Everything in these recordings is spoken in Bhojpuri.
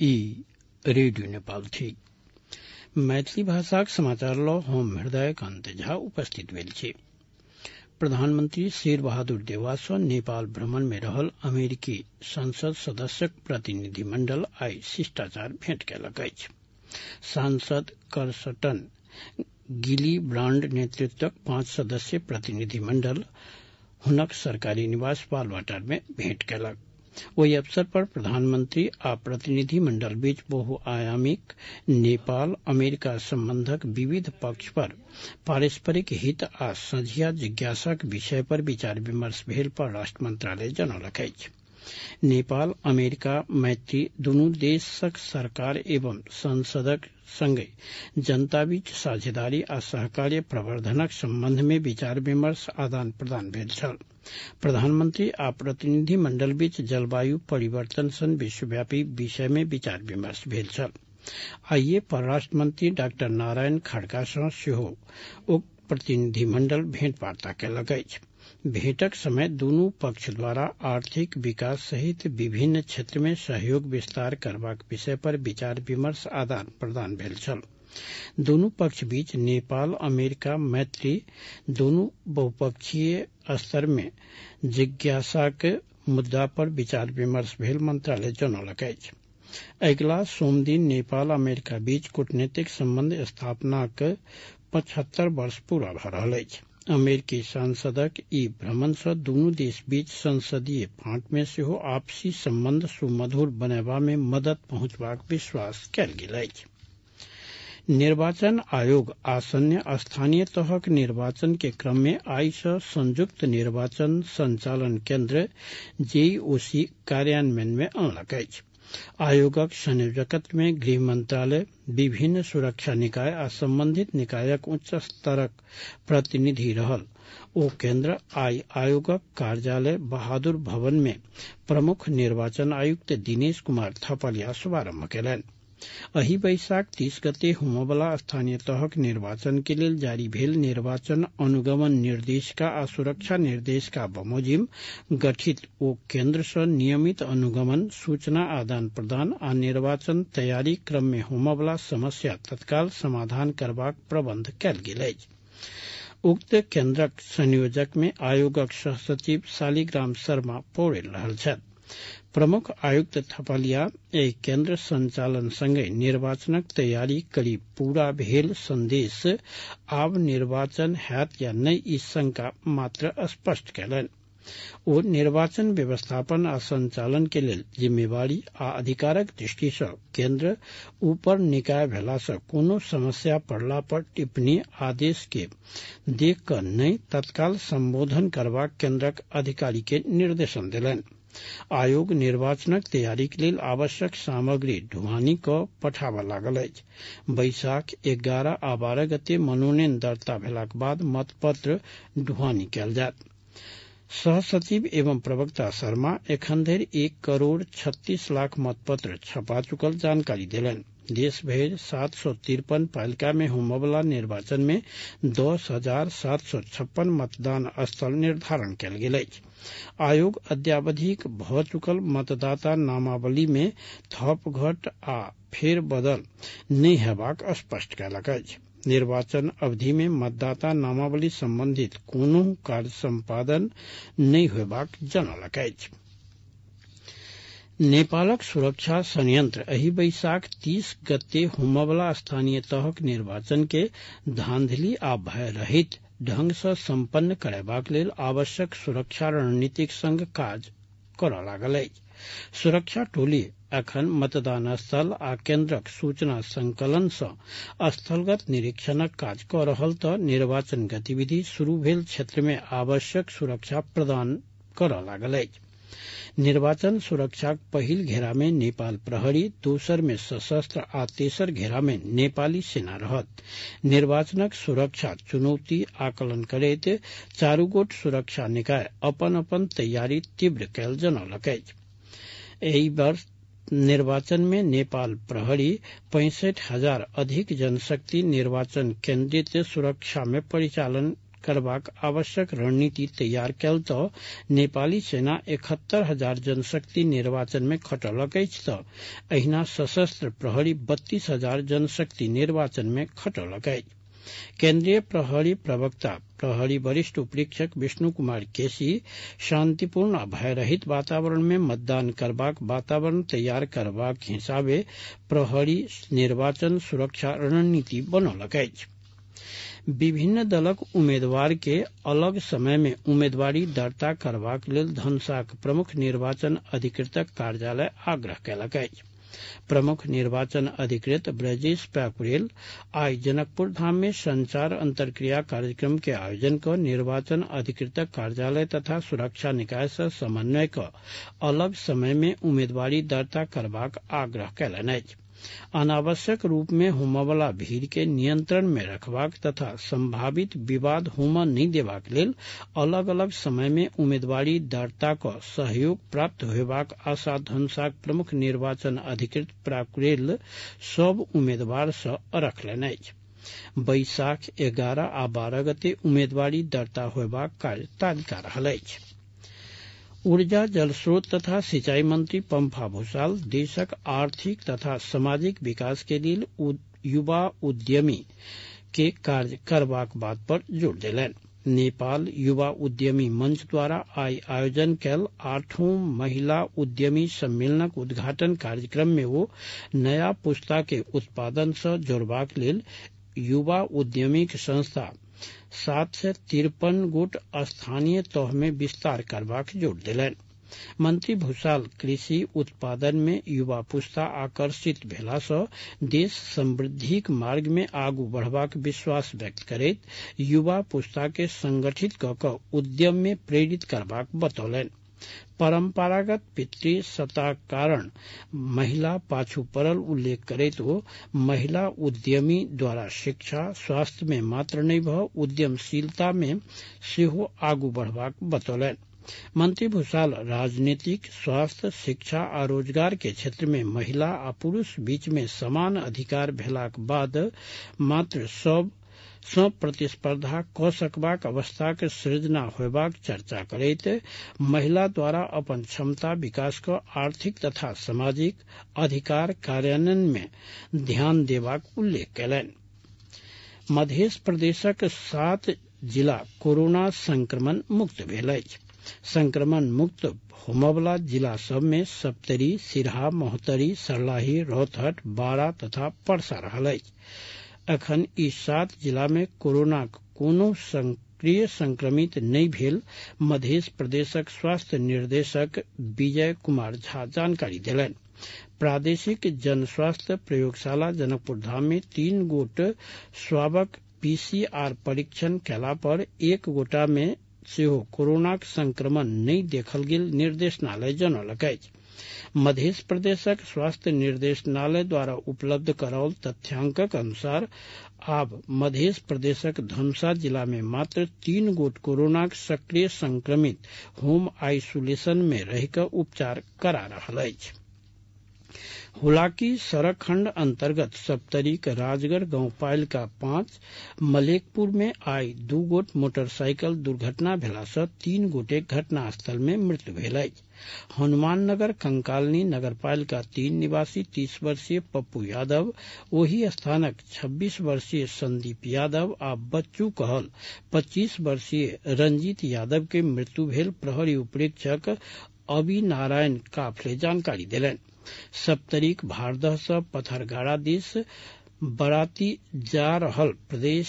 ई रेडियो नेपाल थी। मैथिली भाषाक समाचार ल हम हृदय कान्त झा उपस्थित भेल छी। प्रधानमंत्री शेर बहादुर देउवा सँ नेपाल भ्रमण में रहल अमेरिकी संसद सदस्यक प्रतिनिधि मंडल आई शिष्टाचार भेंट कयलक अछि। सांसद करसटन गिली ब्रांड नेतृत्वक 5 सदस्यीय प्रतिनिधि मंडल हुनक सरकारी निवास बालवाटार में भेंट कयलक। ओहि अवसर पर प्रधानमंत्री आ प्रतिनिधि मंडल बीच बहुआयामिक नेपाल अमेरिका संबंधक विविध पक्ष पर पारस्परिक हित आ संझिया जिज्ञासाक विषय पर विचार विमर्श भेल परराष्ट्र मंत्रालय जनौलक अछि। नेपाल अमेरिका मैत्री दुनू देशक सरकार एवं संसदक संगे जनता बीच साझेदारी आ सहकार्य प्रवर्धनक संबंध में विचार विमर्श आदान प्रदान भेल छल। प्रधानमंत्री आ प्रतिनिधि मंडल बीच जलवायु परिवर्तन सन विश्वव्यापी विषय में विचार विमर्श भेल छल। आइए परराष्ट्र मंत्री डॉक्टर नारायण खड़का सँ सेहो उक्त प्रतिनिधि मंडल भेंटवार्ता कयलक अछि। भेंटक समय दुनू पक्ष द्वारा आर्थिक विकास सहित विभिन्न क्षेत्र में सहयोग विस्तार करबाक विषय पर विचार विमर्श आदान प्रदान भेल छल। दोनों पक्ष बीच नेपाल अमेरिका मैत्री दोनों बहुपक्षीय स्तर में जिज्ञासाक मुद्दा पर विचार विमर्श भेल मंत्रालय जनौलक अछि। अगिला सोम दिन नेपाल अमेरिका बीच कूटनीतिक संबंध स्थापनाक 75 वर्ष पूरा भ रहल अछि। अमेरिकी सांसदक ई भ्रमण सँ दुनू देश बीच संसदीय फांट में सेहो आपसी संबंध सुमधुर बनयबा में मदद पहुंचबाक विश्वास कयल गेल अछि। निर्वाचन आयोग आसन्न स्थानीय तहक निर्वाचन के क्रम में आई सँ संयुक्त निर्वाचन संचालन केंद्र जेईओसी कार्यान्वयन में अनलक अछि। आयोगक संयोजकत्व में गृह मंत्रालय, विभिन्न सुरक्षा निकाय आ संबंधित निकायक उच्च स्तरक प्रतिनिधि रहल ओ केंद्र आई आयोगक कार्यालय बहादुर भवन में प्रमुख निर्वाचन आयुक्त दिनेश कुमार थपलिया शुभारंभ कयलनि। एहि बैसाख 30 गते होमयवला स्थानीय तहक निर्वाचन के लेल जारी भेल निर्वाचन अनुगमन निर्देशिका आ सुरक्षा निर्देशिका बमोजिम गठित ओ केंद्र सँ नियमित अनुगमन, सूचना आदान प्रदान आ निर्वाचन तैयारी क्रम में होमयवला समस्या तत्काल समाधान करबाक प्रबंध कयल गेल अछि। उक्त केंद्रक संयोजक में आयोगक सहसचिव शालिग्राम शर्मा पौड़ेल रहल छथि। प्रमुख आयुक्त थपलिया एहि केंद्र संचालन संगे निर्वाचनक तैयारी करीब पूरा भेल संदेश आब निर्वाचन हैत या नहि ई शंका मात्र स्पष्ट कयलनि। ओ निर्वाचन व्यवस्थापन आ संचालन के लेल जिम्मेवारी आ अधिकारक दृष्टि सँ केंद्र ऊपर निकाय भेला सँ कोनो समस्या पड़ला पर टिप्पणी आदेश के देख क नहि तत्काल संबोधन करबाक केंद्रक अधिकारी के निर्देशन देलनि। आयोग निर्वाचनक तैयारी के लेल आवश्यक सामग्री ढुआनी क पठाबय लागल अछि। बैसाख 11 आ 12 गते मनोनयन दर्ता भेलाक बाद मतपत्र ढुआनी कयल जायत। सहसचिव एवं प्रवक्ता शर्मा एखन धरि 1,36,00,000 मतपत्र छपा चुकल जानकारी देलनि। देश भरि 753 पालिका में होमयवला निर्वाचन में 10,756 मतदान स्थल निर्धारण कयल गेल अछि। आयोग अद्यावधिक भ चुकल मतदाता नामावली में थप घट आ फेर बदल नहि हेबाक स्पष्ट कयलक अछि। निर्वाचन अवधि में मतदाता नामावली संबंधित कोनो कार्य संपादन नहि होयबाक जनौलक अछि। नेपालक सुरक्षा संयंत्र एहि बैसाख 30 गते होमयवला स्थानीय तहक निर्वाचन के धांधली आ भय रहित ढंग सँ संपन्न करयबाक लेल आवश्यक सुरक्षा रणनीतिक संग काज करय लागल अछि। सुरक्षा टोली अखन मतदान स्थल आ केंद्रक सूचना संकलन सँ स्थलगत निरीक्षणक काज क रहल त निर्वाचन गतिविधि शुरू भेल क्षेत्र में आवश्यक सुरक्षा प्रदान करय लागल अछि। निर्वाचन सुरक्षाक पहिल घेरा में नेपाल प्रहरी, दोसर में सशस्त्र आ तेसर घेरा में नेपाली सेना रहत। निर्वाचनक सुरक्षा चुनौती आकलन करैत चारू गोट सुरक्षा निकाय अपन अपन तैयारी तीव्र कयल जनौलक अछि। एहि वर्ष निर्वाचन में नेपाल प्रहरी 65,000 अधिक जनशक्ति निर्वाचन केंद्रित सुरक्षा में परिचालन करबाक आवश्यक रणनीति तैयार कयल तऽ नेपाली सेना 71,000 जनशक्ति निर्वाचन में खटलक अछि तऽ अहिना सशस्त्र प्रहरी 32,000 जनशक्ति निर्वाचन में खटलक अछि। केंद्रीय प्रहरी प्रवक्ता प्रहरी वरिष्ठ उपरीक्षक विष्णु कुमार केसी शांतिपूर्ण आ भयरहित वातावरण में मतदान करबाक वातावरण तैयार करबाक हिसाबे प्रहरी निर्वाचन सुरक्षा रणनीति बनौलक अछि। विभिन्न दलक उम्मीदवार के अलग समय में उम्मीदवारी दर्ता करबाक लेल धनुषाक प्रमुख निर्वाचन अधिकृतक कार्यालय आग्रह कयलक अछि। प्रमुख निर्वाचन अधिकृत ब्रजेश पाकुरेल आई जनकपुर धाम में संचार अंतरक्रिया कार्यक्रम के आयोजन कर निर्वाचन अधिकृतक कार्यालय तथा सुरक्षा निकाय से समन्वय कर अलग समय में उम्मीदवारी दर्ता करबाक आग्रह कयलनि अछि। अनावश्यक रूप में होमवला भीड़ के नियंत्रण में रखबाक तथा संभावित विवाद होमऽ नहीं देबाक लेल अलग अलग समय में उम्मीदवारी दर्ता क सहयोग प्राप्त होयबाक आशा धनुषाक प्रमुख निर्वाचन अधिकृत पाकुरेल सब उम्मीदवार सँ रखलनि अछि। बैसाख 11 आ 12 गते उम्मीदवारी दर्ता होयबाक कार्य तालिका रहल अछि। ऊर्जा जलस्रोत तथा सिंचाई मंत्री पंफा भूसाल देशक आर्थिक तथा सामाजिक विकास के लिए युवा उद्यमी के कार्य करबाक बात पर जोर देलनि। नेपाल युवा उद्यमी मंच द्वारा आई आयोजन कैल 8वां महिला उद्यमी सम्मेलनक उद्घाटन कार्यक्रम में वो नया पुस्ता के उत्पादन से जोड़बाक लेल युवा उद्यमी संस्था 753 गोट स्थानीय तह में विस्तार करबाक जोर देलनि। मंत्री भूसाल कृषि उत्पादन में युवा पुस्ता आकर्षित भेला सँ देश समृद्धिक मार्ग में आगू बढ़बाक विश्वास व्यक्त करैत युवा पुस्ता के संगठित क क उद्यम में प्रेरित करबाक बतौलनि। परंपरागत पितृ सत्ताक कारण महिला पाछू पड़ल उल्लेख करैत वो महिला उद्यमी द्वारा शिक्षा स्वास्थ्य में मात्र नहीं भ उद्यमशीलता में सेहो आगू बढ़बाक बतौलनि। मंत्री भूसाल राजनीतिक स्वास्थ्य शिक्षा आ रोजगार के क्षेत्र में महिला आ पुरुष बीच में समान अधिकार भेलाक बाद मात्र सब सँ प्रतिस्पर्धा क सकबाक अवस्थाक सृजना होयबाक चर्चा करैत महिला द्वारा अपन क्षमता विकास क आर्थिक तथा सामाजिक अधिकार कार्यान्वयन में ध्यान देबाक उल्लेख कयलनि। मध्य प्रदेशक 7 जिला कोरोना संक्रमण मुक्त भेल अछि। संक्रमण मुक्त होमवला जिला सब में सप्तरी, सिरहा, महोत्तरी, सर्लाही, रौतहट, बारा तथा परसा रहल अछि। अखन ई 7 जिला में कोरोना कोनो सक्रिय संक्रमित नहीं भेल मध्य प्रदेशक स्वास्थ्य निर्देशक विजय कुमार झा जानकारी देलनि। प्रादेशिक जन स्वास्थ्य प्रयोगशाला जनकपुर धाम में 3 गोट स्वाबक PCR परीक्षण कैला पर 1 गोटा में सेहो कोरोनाक संक्रमण नहीं देखल गेल निर्देशनालय जनौलक अछि। मध्य प्रदेशक स्वास्थ्य निर्देशनालय द्वारा उपलब्ध कराओल तथ्यांकक अनुसार आब मध्य प्रदेशक धनुषा जिला में मात्र 3 गोट कोरोनाक सक्रिय संक्रमित होम आइसोलेशन में रहिक उपचार करा रहल अछि। हुलाकी सड़क खंड अंतर्गत सप्तरीक राजगढ़ गांव पालिका 5 मलेकपुर में आई 2 गोट मोटरसाइकिल दुर्घटना भेला सँ 3 गोटे घटना स्थल में मृत्यु भेल अछि। हनुमान नगर कंकालनी नगरपालिका 3 निवासी 30 वर्षीय पप्पू यादव, ओही स्थानक 26 वर्षीय संदीप यादव आ बच्चू कहल 25 वर्षीय रंजीत यादव के मृत्यु भेल प्रहरी उपरीक्षक अवि नारायण काफले जानकारी देलनि। सप्तरीक भारदह सँ पथरगाड़ा दिस बराती जा रहल प्रदेश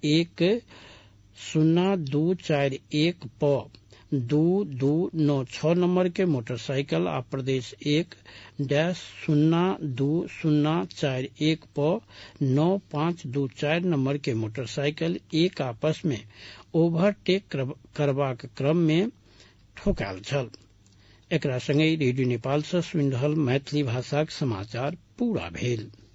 1-0241 प 2296 नंबर के मोटरसाइकिल आ प्रदेश 1-02041 प 9524 नंबर के मोटरसाइकिल एक आपस में ओवरटेक करबाक क्रम में ठोकायल छल। एकरा संगे रेडियो नेपाल सँ सुनि रहल मैथिली भाषाक समाचार पूरा भेल।